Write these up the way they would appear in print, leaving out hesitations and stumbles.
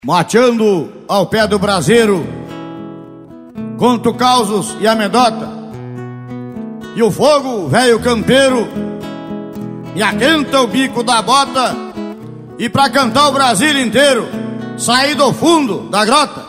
Mateando ao pé do braseiro, conto causos e amedota, e o fogo, velho campeiro, me aquenta o bico da bota, e pra cantar o Brasil inteiro, saí do fundo da grota.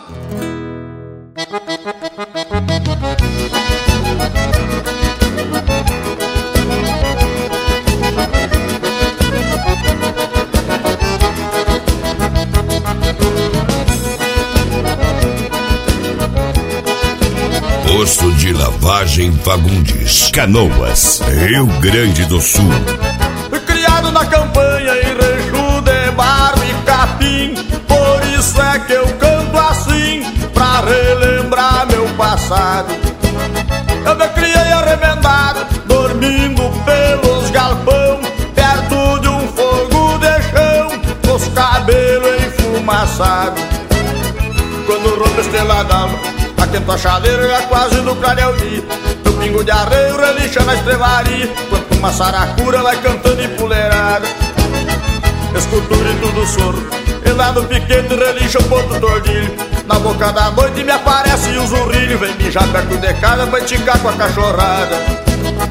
Posto de Lavagem Fagundes, Canoas, Rio Grande do Sul. Fui criado na campanha em rancho de barro e capim, por isso é que eu canto assim, pra relembrar meu passado. Eu me criei arremendado, dormindo pelos galpão, perto de um fogo de chão, com os cabelos enfumaçados. Quando rompe a estrela d'alva, atento a chaleira já quase no clareio dia, meu pingo de arreio relincha na estrevaria, quanto uma saracura vai cantando empoleirada. Escuto o grito do soro, e lá no piquete relincha o ponto tordilho. Na boca da noite me aparece o zurrilho, vem mijar perto de casa pra enticar com a cachorrada.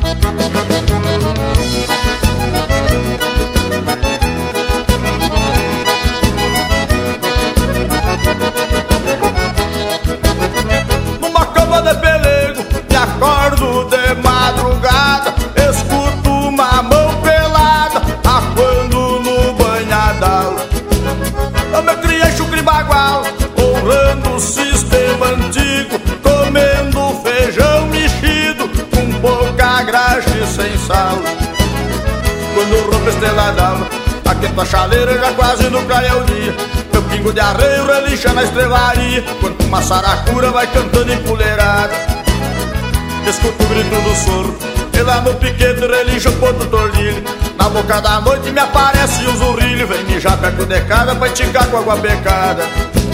De pelego, me acordo de madrugada, escuto uma mão pelada, aquando no banhadal. Eu me criei chucre bagual, honrando o sistema antigo, comendo feijão mexido, com pouca graxa e sem sal. Quando rompe a estrela d'alva, aquento a chaleira já quase no clareio dia, meu pingo de arreio relincha na estrevaria, quanto uma saracura vai cantando empoleirada. Escuto o grito do soro, e lá no piquete relincha o ponto tordilho. Na boca da noite me aparece o zurrilho, vem mijar perto de casa pra enticar com água becada.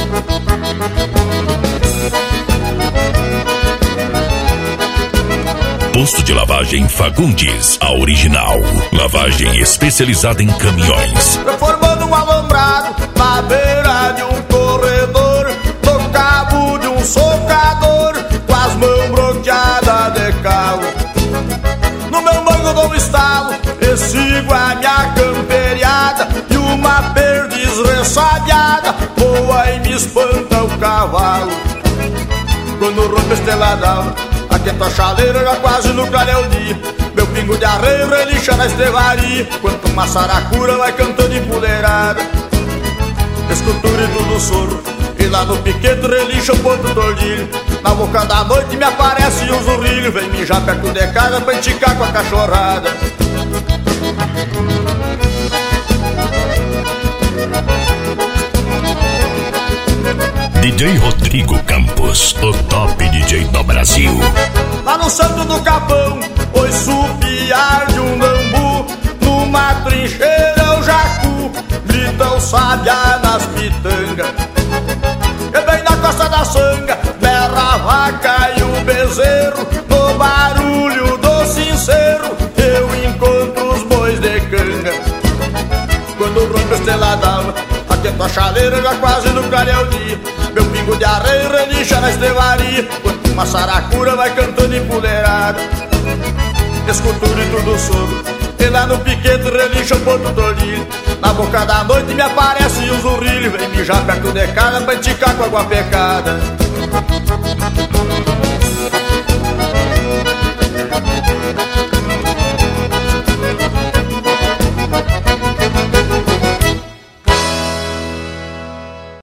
Posto de Lavagem Fagundes, a original. Lavagem especializada em caminhões. Formando um alambrado na beira de um corredor, no cabo de um socador, com as mãos bloqueadas de calo. No meu mango dou um estalo, e sigo a minha camperiada, e uma perdiz ressabiada voa e me espanta o cavalo. Quando rompe a estrela d'alva, atento a chaleira já quase no clareio dia, meu pingo de arreio relincha na estrevaria, quanto uma saracura vai cantando empoleirada. Escuto o grito do soro, e lá no piquete relincha o ponto tordilho. Na boca da noite me aparece o zurrilho, vem mijar perto de casa pra enticar com a cachorrada. DJ Rodrigo Campos, o top DJ do Brasil. Lá no Santo do Capão, ouço o piar de um bambu, numa trincheira o jacu grita o sabiá nas pitangas. E bem na costa da sanga berra a vaca e o bezerro, no barulho do sincero eu encontro os bois de canga. Quando rompe a estrela d'alva, atento a chaleira já quase no clareio dia, meu pingo de arreio relincha na estrevaria, quanto uma saracura vai cantando empoleirada. Escuto o grito do soro, e lá no piquete relincha o ponto tordilho. Na boca da noite me aparece o zurrilho, vem mijar perto de casa pra enticar com água pecada.